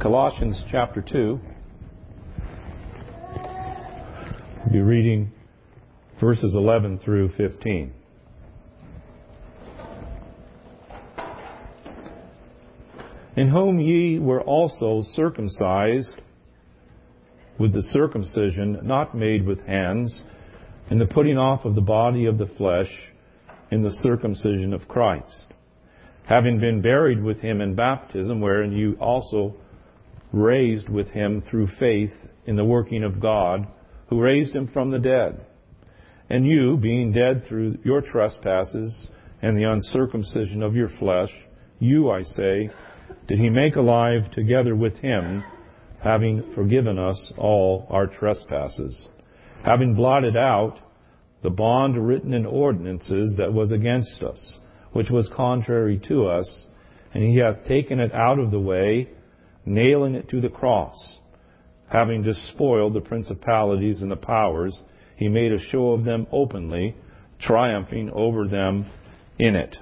Colossians chapter 2. We'll be reading verses 11 through 15. In whom ye were also circumcised with the circumcision not made with hands, in the putting off of the body of the flesh, in the circumcision of Christ, having been buried with him in baptism, wherein you also raised with him through faith in the working of God, who raised him from the dead. And you, being dead through your trespasses and the uncircumcision of your flesh, you, I say, did he make alive together with him, having forgiven us all our trespasses, having blotted out the bond written in ordinances that was against us, which was contrary to us, and he hath taken it out of the way, nailing it to the cross. Having despoiled the principalities and the powers, he made a show of them openly, triumphing over them in it.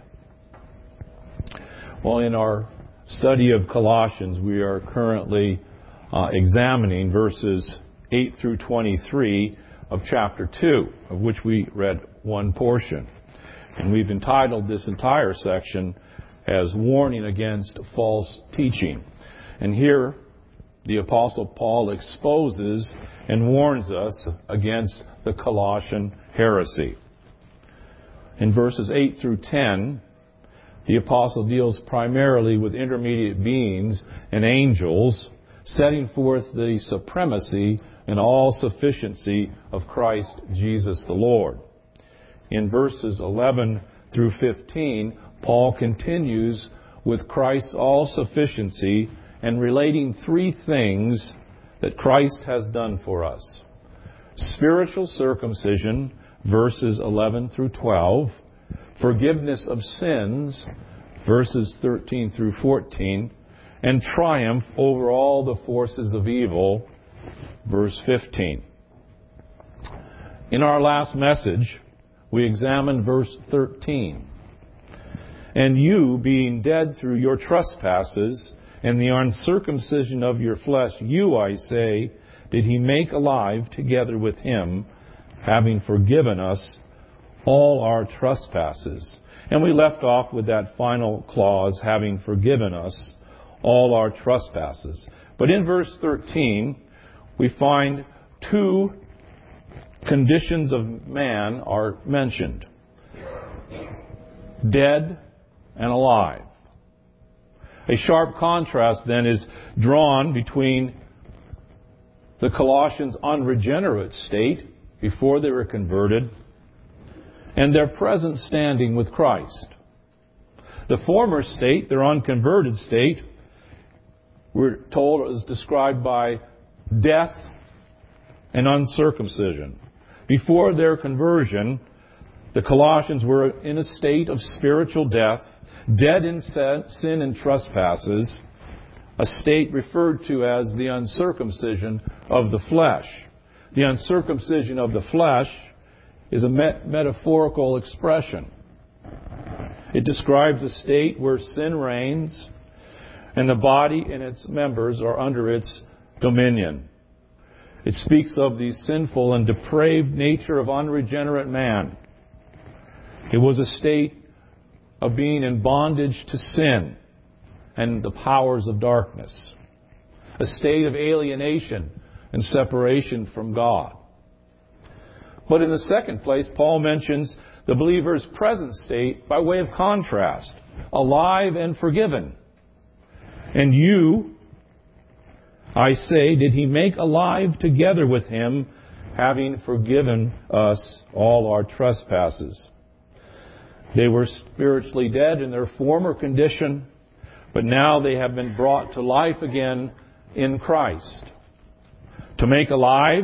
Well, in our study of Colossians, we are currently examining verses 8 through 23 of chapter 2, of which we read one portion. And we've entitled this entire section as Warning Against False Teaching. And here, the Apostle Paul exposes and warns us against the Colossian heresy. In verses 8 through 10, the Apostle deals primarily with intermediate beings and angels, setting forth the supremacy and all sufficiency of Christ Jesus the Lord. In verses 11 through 15, Paul continues with Christ's all sufficiency and relating three things that Christ has done for us. Spiritual circumcision, verses 11 through 12. Forgiveness of sins, verses 13 through 14. And triumph over all the forces of evil, verse 15. In our last message, we examined verse 13. And you, being dead through your trespasses and the uncircumcision of your flesh, you, I say, did he make alive together with him, having forgiven us all our trespasses. And we left off with that final clause, having forgiven us all our trespasses. But in verse 13, we find two conditions of man are mentioned: dead and alive. A sharp contrast then is drawn between the Colossians' unregenerate state before they were converted and their present standing with Christ. The former state, their unconverted state, we're told is described by death and uncircumcision. Before their conversion, the Colossians were in a state of spiritual death, dead in sin and trespasses, a state referred to as the uncircumcision of the flesh. The uncircumcision of the flesh is a metaphorical expression. It describes a state where sin reigns and the body and its members are under its dominion. It speaks of the sinful and depraved nature of unregenerate man. It was a state of being in bondage to sin and the powers of darkness. A state of alienation and separation from God. But in the second place, Paul mentions the believer's present state by way of contrast, alive and forgiven. And you, I say, did he make alive together with him, having forgiven us all our trespasses. They were spiritually dead in their former condition, but now they have been brought to life again in Christ. To make alive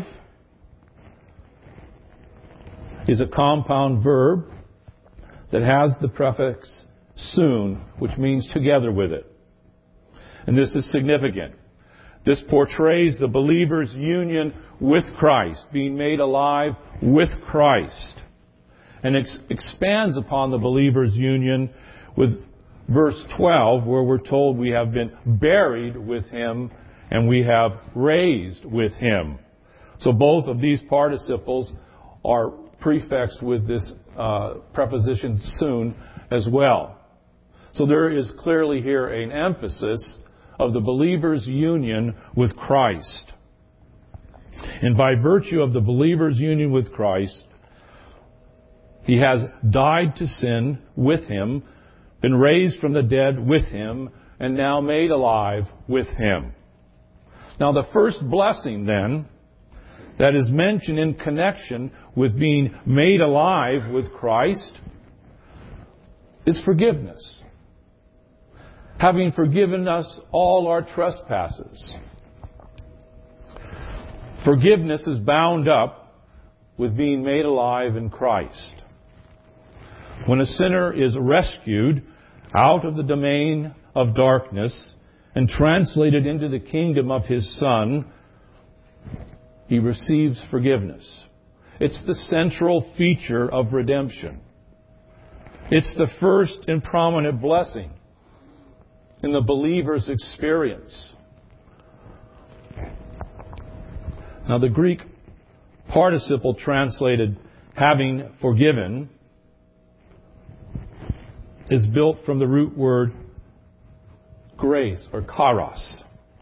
is a compound verb that has the prefix soon, which means together with it. And this is significant. This portrays the believer's union with Christ, being made alive with Christ. And expands upon the believer's union with verse 12, where we're told we have been buried with him and we have raised with him. So both of these participles are prefixed with this preposition soon as well. So there is clearly here an emphasis of the believer's union with Christ. And by virtue of the believer's union with Christ, he has died to sin with him, been raised from the dead with him, and now made alive with him. Now the first blessing then that is mentioned in connection with being made alive with Christ is forgiveness. Having forgiven us all our trespasses. Forgiveness is bound up with being made alive in Christ. When a sinner is rescued out of the domain of darkness and translated into the kingdom of his Son, he receives forgiveness. It's the central feature of redemption. It's the first and prominent blessing in the believer's experience. Now, the Greek participle translated having forgiven is built from the root word grace or charos.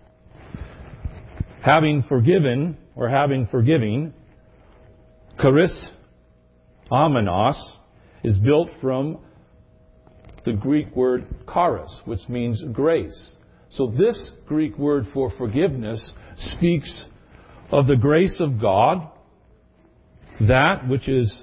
Having forgiven or having forgiving, charis amenos, is built from the Greek word charis, which means grace. So this Greek word for forgiveness speaks of the grace of God, that which is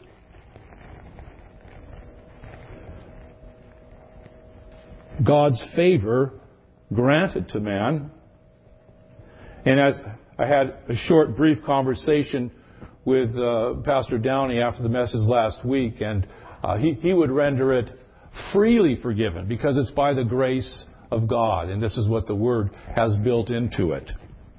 God's favor granted to man. And as I had a short, brief conversation with Pastor Downey after the message last week, and he would render it freely forgiven because it's by the grace of God. And this is what the Word has built into it.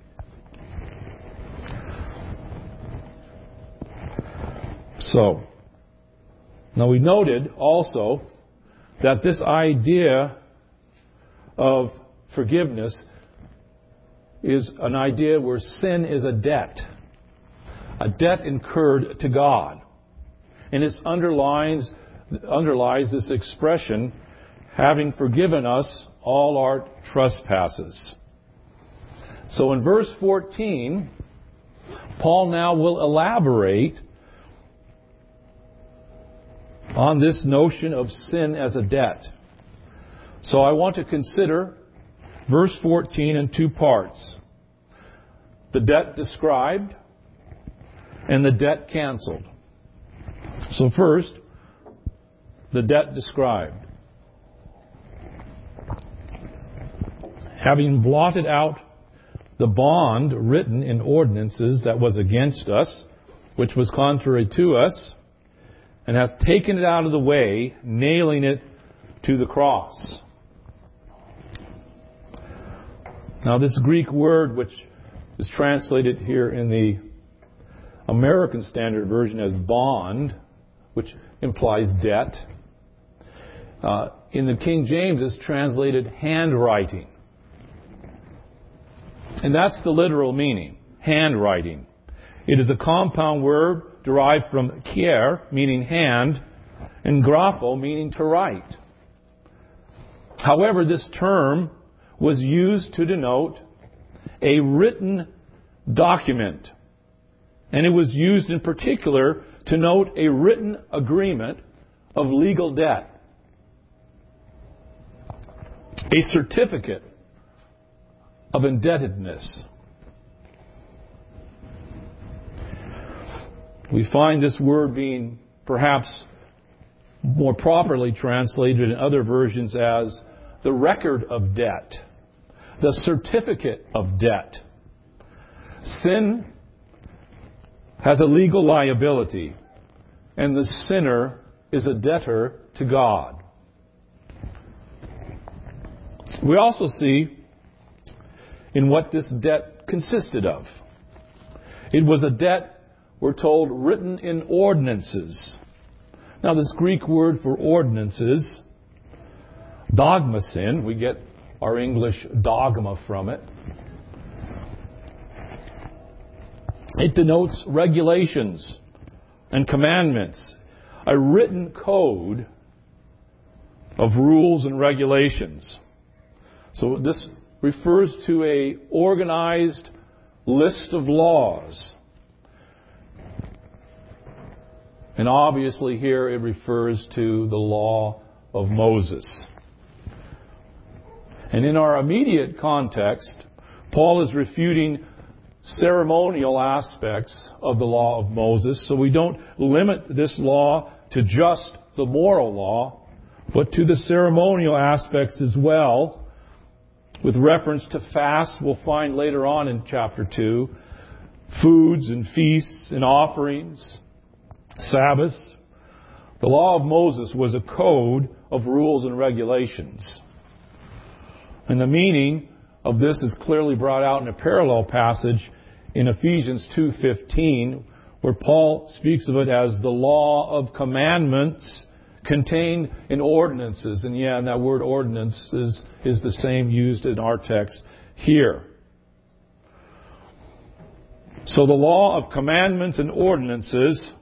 So, now we noted also that this idea of forgiveness is an idea where sin is a debt incurred to God. And it underlies this expression, having forgiven us all our trespasses. So in verse 14, Paul now will elaborate on this notion of sin as a debt. So I want to consider verse 14 in two parts. The debt described and the debt canceled. So first, the debt described. Having blotted out the bond written in ordinances that was against us, which was contrary to us, and hath taken it out of the way, nailing it to the cross. Now this Greek word, which is translated here in the American Standard Version as bond, which implies debt, in the King James is translated handwriting. And that's the literal meaning, handwriting. It is a compound word derived from kier, meaning hand, and grapho, meaning to write. However, this term was used to denote a written document. And it was used in particular to note a written agreement of legal debt. A certificate of indebtedness. We find this word being perhaps more properly translated in other versions as the record of debt, the certificate of debt. Sin has a legal liability, and the sinner is a debtor to God. We also see in what this debt consisted of. It was a debt, we're told, written in ordinances. Now, this Greek word for ordinances, dogmasin, we get our English dogma from it. It denotes regulations and commandments, a written code of rules and regulations. So this refers to a organized list of laws. And obviously here it refers to the law of Moses. And in our immediate context, Paul is refuting ceremonial aspects of the law of Moses, so we don't limit this law to just the moral law, but to the ceremonial aspects as well, with reference to fasts we'll find later on in chapter 2, foods and feasts and offerings, Sabbaths. The law of Moses was a code of rules and regulations. And the meaning of this is clearly brought out in a parallel passage in Ephesians 2:15, where Paul speaks of it as the law of commandments contained in ordinances. And and that word ordinances is the same used in our text here. So the law of commandments and ordinances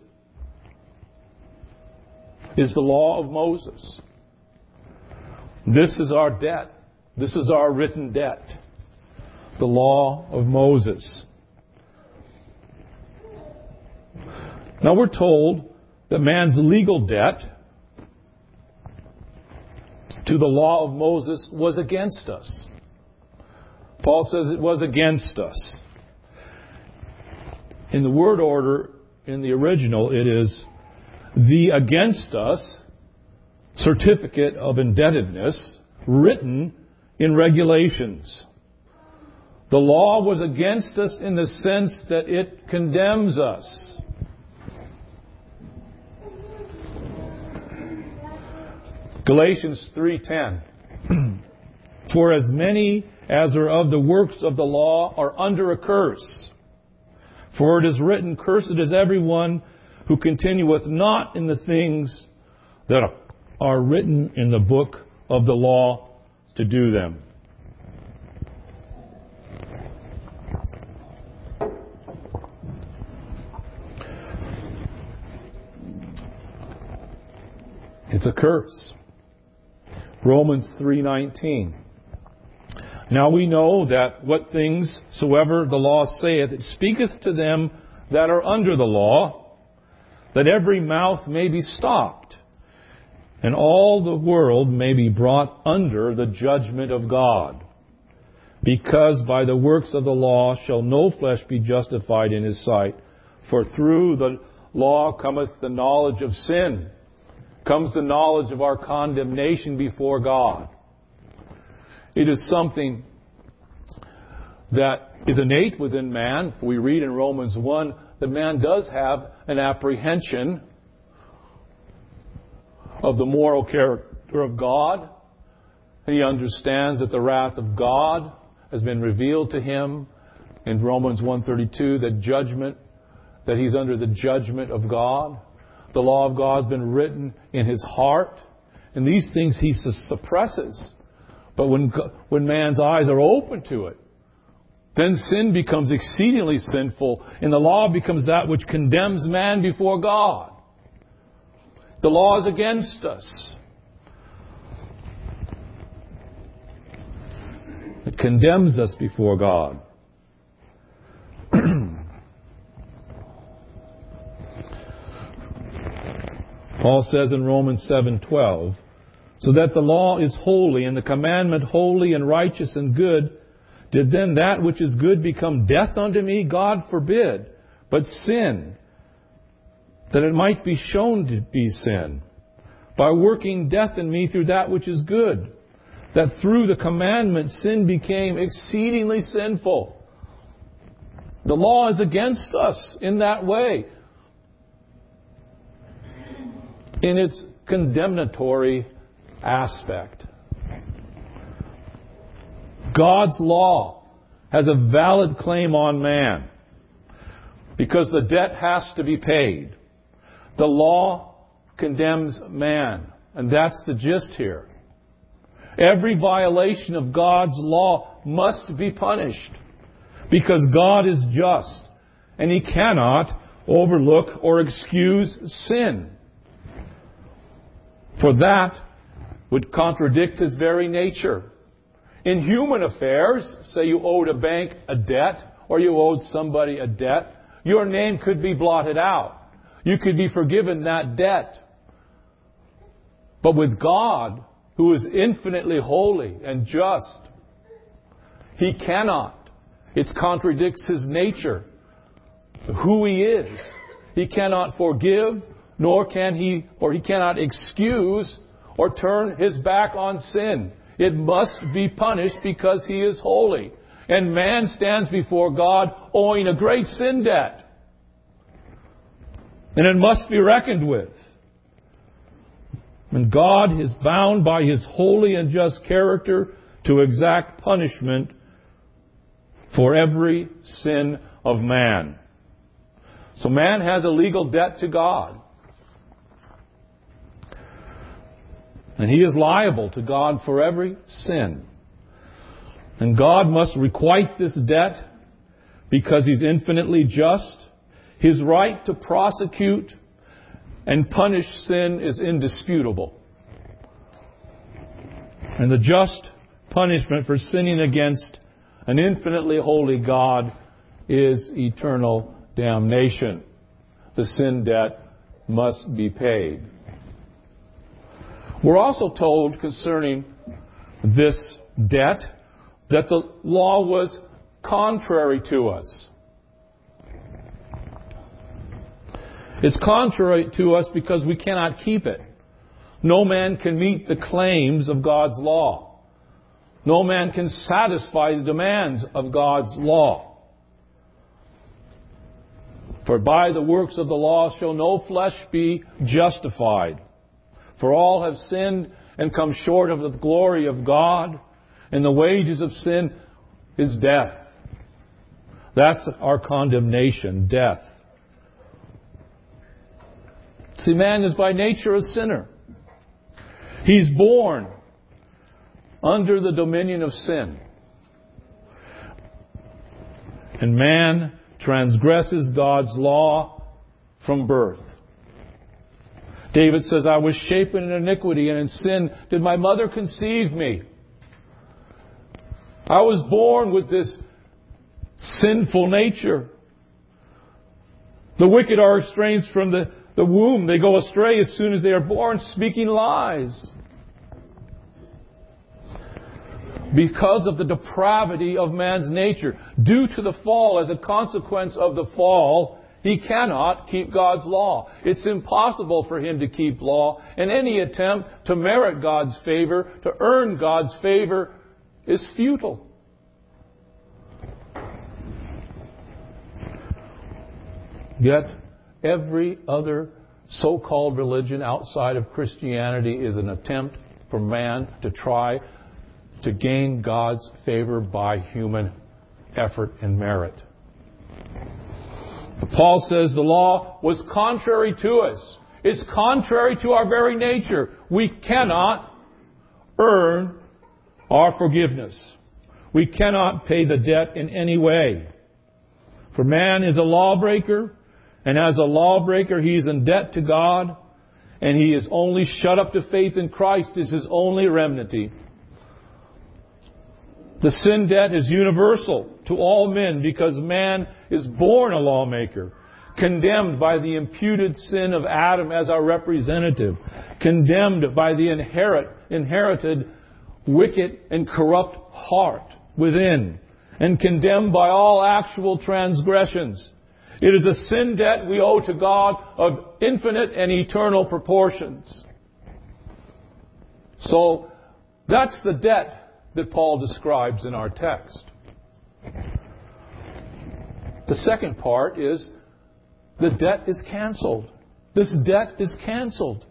is the law of Moses. This is our debt. This is our written debt. The law of Moses. Now we're told that man's legal debt to the law of Moses was against us. Paul says it was against us. In the word order, in the original, it is the against us certificate of indebtedness written in regulations. The law was against us in the sense that it condemns us. Galatians 3:10. For as many as are of the works of the law are under a curse. For it is written, cursed is everyone who continueth not in the things that are written in the book of the law to do them. It's a curse. Romans 3:19. Now we know that what things soever the law saith, it speaketh to them that are under the law, that every mouth may be stopped, and all the world may be brought under the judgment of God. Because by the works of the law shall no flesh be justified in his sight. For through the law cometh the knowledge of sin, comes the knowledge of our condemnation before God. It is something that is innate within man. We read in Romans 1 that man does have an apprehension of the moral character of God. And he understands that the wrath of God has been revealed to him in Romans 1:32, that he's under the judgment of God. The law of God has been written in his heart. And these things he suppresses. But when man's eyes are open to it, then sin becomes exceedingly sinful, and the law becomes that which condemns man before God. The law is against us. It condemns us before God. Paul says in Romans 7:12, so that the law is holy, and the commandment holy and righteous and good, did then that which is good become death unto me? God forbid. But sin, that it might be shown to be sin, by working death in me through that which is good, that through the commandment sin became exceedingly sinful. The law is against us in that way, in its condemnatory aspect. God's law has a valid claim on man because the debt has to be paid. The law condemns man, and that's the gist here. Every violation of God's law must be punished because God is just and He cannot overlook or excuse sin. For that would contradict His very nature. In human affairs, say you owed a bank a debt, or you owed somebody a debt, your name could be blotted out. You could be forgiven that debt. But with God, who is infinitely holy and just, He cannot. It contradicts His nature, who He is. He cannot forgive, nor can He, or He cannot excuse or turn His back on sin. It must be punished because He is holy. And man stands before God owing a great sin debt. And it must be reckoned with. And God is bound by His holy and just character to exact punishment for every sin of man. So man has a legal debt to God. And he is liable to God for every sin. And God must requite this debt because He's infinitely just. His right to prosecute and punish sin is indisputable. And the just punishment for sinning against an infinitely holy God is eternal damnation. The sin debt must be paid. We're also told concerning this debt that the law was contrary to us. It's contrary to us because we cannot keep it. No man can meet the claims of God's law. No man can satisfy the demands of God's law. For by the works of the law shall no flesh be justified. For all have sinned and come short of the glory of God, and the wages of sin is death. That's our condemnation, death. See, man is by nature a sinner. He's born under the dominion of sin. And man transgresses God's law from birth. David says, I was shapen in iniquity, and in sin did my mother conceive me. I was born with this sinful nature. The wicked are estranged from the womb. They go astray as soon as they are born, speaking lies. Because of the depravity of man's nature, due to the fall, as a consequence of the fall, he cannot keep God's law. It's impossible for him to keep law, and any attempt to merit God's favor, to earn God's favor, is futile. Yet, every other so-called religion outside of Christianity is an attempt for man to try to gain God's favor by human effort and merit. Paul says the law was contrary to us. It's contrary to our very nature. We cannot earn our forgiveness. We cannot pay the debt in any way. For man is a lawbreaker, and as a lawbreaker he is in debt to God, and he is only shut up to faith in Christ is his only remedy. The sin debt is universal to all men because man is born a lawmaker, condemned by the imputed sin of Adam as our representative, condemned by the inherited wicked and corrupt heart within, and condemned by all actual transgressions. It is a sin debt we owe to God of infinite and eternal proportions. So, that's the debt that Paul describes in our text. The second part is the debt is canceled. This debt is canceled.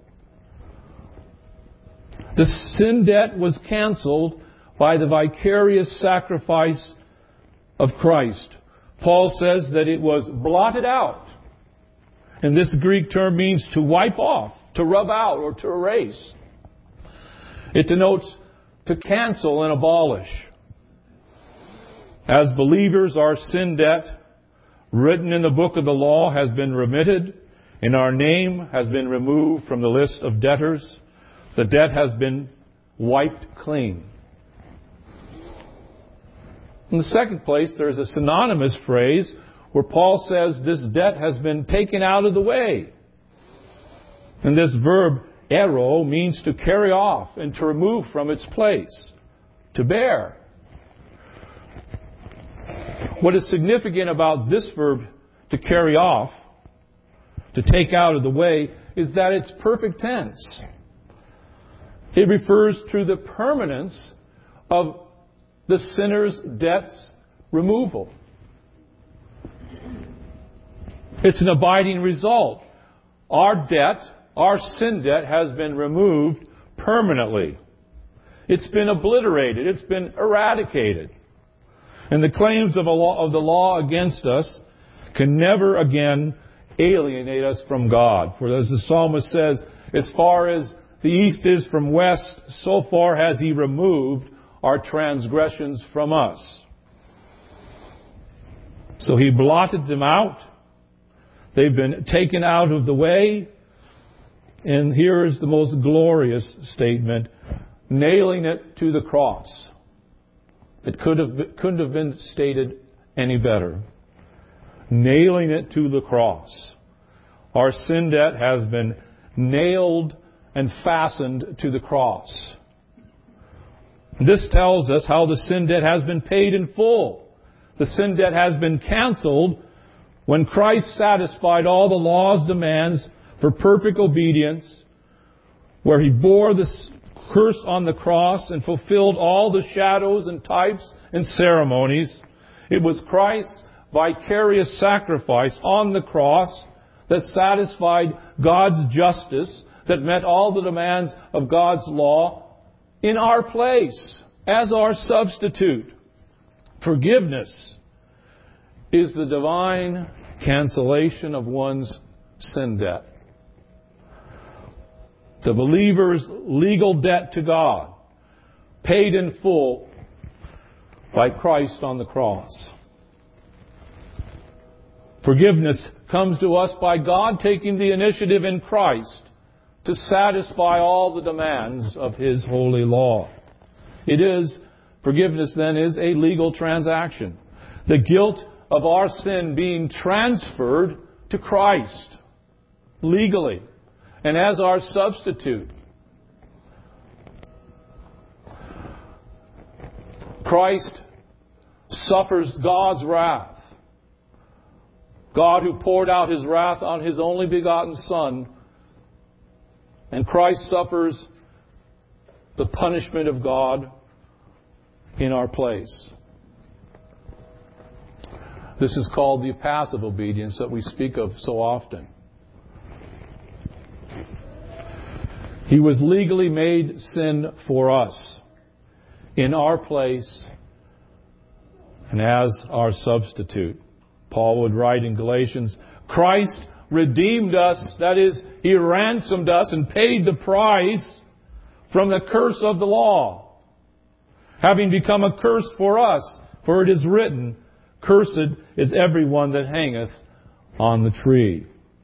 The sin debt was canceled by the vicarious sacrifice of Christ. Paul says that it was blotted out. And this Greek term means to wipe off, to rub out, or to erase. It denotes to cancel and abolish. As believers, our sin debt written in the book of the law has been remitted, and our name has been removed from the list of debtors. The debt has been wiped clean. In the second place, there's a synonymous phrase where Paul says this debt has been taken out of the way. And this verb, ero, means to carry off and to remove from its place, to bear. What is significant about this verb, to carry off, to take out of the way, is that it's perfect tense. It refers to the permanence of the sinner's debt's removal. It's an abiding result. Our debt, our sin debt, has been removed permanently. It's been obliterated. It's been eradicated. And the claims of the law against us can never again alienate us from God. For as the psalmist says, as far as the east is from west, so far has He removed our transgressions from us. So He blotted them out. They've been taken out of the way. And here is the most glorious statement, nailing it to the cross. It couldn't have been stated any better. Nailing it to the cross. Our sin debt has been nailed and fastened to the cross. This tells us how the sin debt has been paid in full. The sin debt has been canceled when Christ satisfied all the law's demands for perfect obedience, where He bore the curse on the cross and fulfilled all the shadows and types and ceremonies. It was Christ's vicarious sacrifice on the cross that satisfied God's justice, that met all the demands of God's law in our place as our substitute. Forgiveness is the divine cancellation of one's sin debt. The believer's legal debt to God, paid in full by Christ on the cross. Forgiveness comes to us by God taking the initiative in Christ to satisfy all the demands of His holy law. Forgiveness then is a legal transaction. The guilt of our sin being transferred to Christ legally and as our substitute. Christ suffers God's wrath. God who poured out His wrath on His only begotten Son. And Christ suffers the punishment of God in our place. This is called the passive obedience that we speak of so often. He was legally made sin for us in our place and as our substitute. Paul would write in Galatians, Christ redeemed us, that is, He ransomed us and paid the price from the curse of the law, having become a curse for us, for it is written, cursed is everyone that hangeth on the tree.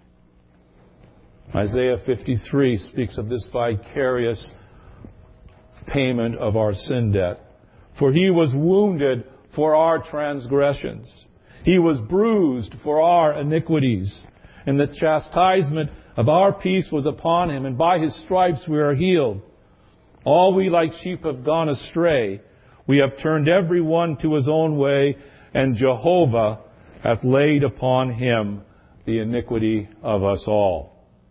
Isaiah 53 speaks of this vicarious payment of our sin debt. For He was wounded for our transgressions. He was bruised for our iniquities. And the chastisement of our peace was upon Him, and by His stripes we are healed. All we like sheep have gone astray. We have turned every one to his own way, and Jehovah hath laid upon Him the iniquity of us all.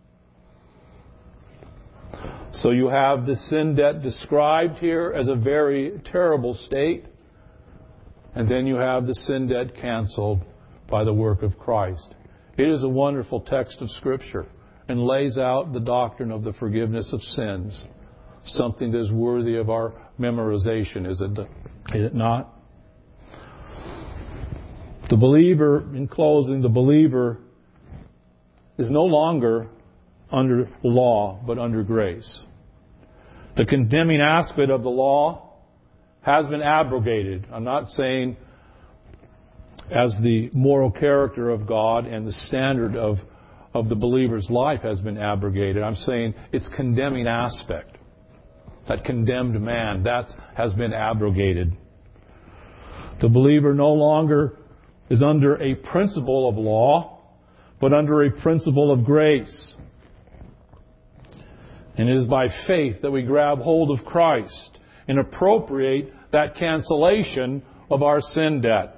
So you have the sin debt described here as a very terrible state. And then you have the sin debt canceled by the work of Christ. It is a wonderful text of Scripture and lays out the doctrine of the forgiveness of sins. Something that is worthy of our memorization, is it not? The believer, in closing, the believer is no longer under law, but under grace. The condemning aspect of the law has been abrogated. I'm not saying as the moral character of God and the standard of the believer's life has been abrogated. I'm saying its condemning aspect, that condemned man, that has been abrogated. The believer no longer is under a principle of law, but under a principle of grace. And it is by faith that we grab hold of Christ and appropriate that cancellation of our sin debt.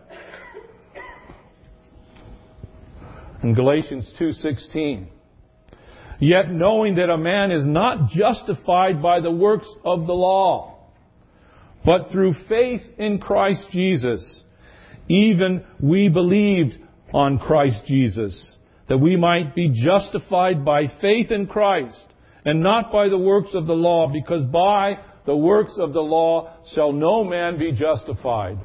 In Galatians 2:16, yet knowing that a man is not justified by the works of the law, but through faith in Christ Jesus, even we believed on Christ Jesus, that we might be justified by faith in Christ, and not by the works of the law, because by the works of the law shall no man be justified.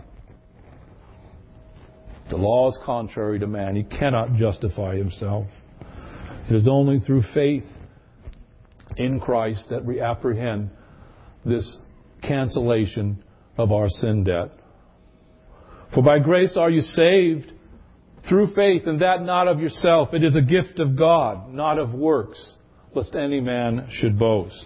The law is contrary to man. He cannot justify himself. It is only through faith in Christ that we apprehend this cancellation of our sin debt. For by grace are you saved through faith, and that not of yourself. It is a gift of God, not of works, lest any man should boast.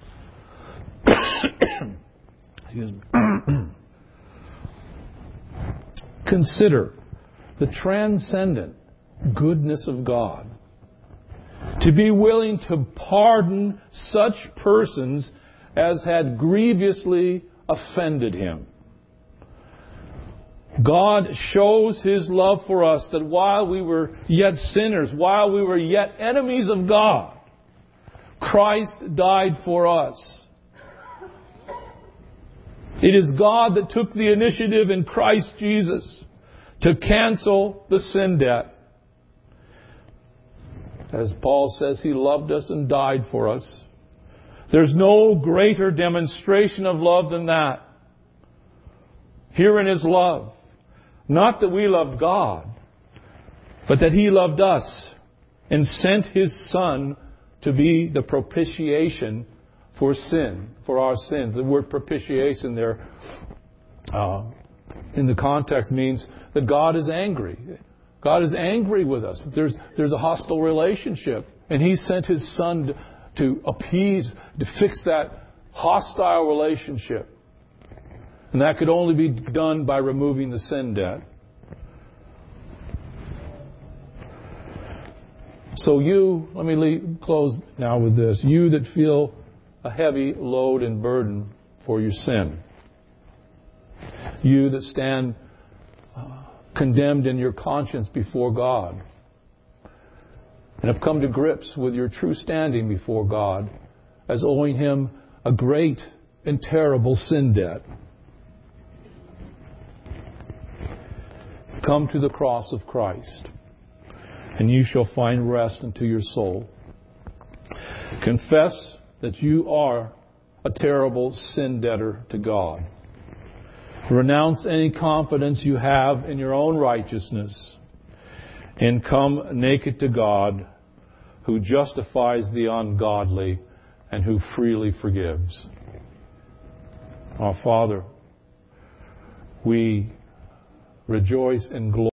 Consider the transcendent goodness of God, to be willing to pardon such persons as had grievously offended Him. God shows His love for us that while we were yet sinners, while we were yet enemies of God, Christ died for us. It is God that took the initiative in Christ Jesus to cancel the sin debt. As Paul says, He loved us and died for us. There's no greater demonstration of love than that. Herein is love. Not that we loved God, but that He loved us and sent His Son to be the propitiation for sin, for our sins. The word propitiation there in the context means that God is angry. God is angry with us. There's a hostile relationship. And He sent His Son to appease, to fix that hostile relationship. And that could only be done by removing the sin debt. So let me close now with this. You that feel a heavy load and burden for your sin. You that stand condemned in your conscience before God and have come to grips with your true standing before God as owing Him a great and terrible sin debt. Come to the cross of Christ, and you shall find rest unto your soul. Confess that you are a terrible sin debtor to God. Renounce any confidence you have in your own righteousness and come naked to God, who justifies the ungodly and who freely forgives. Our Father, we rejoice in glory.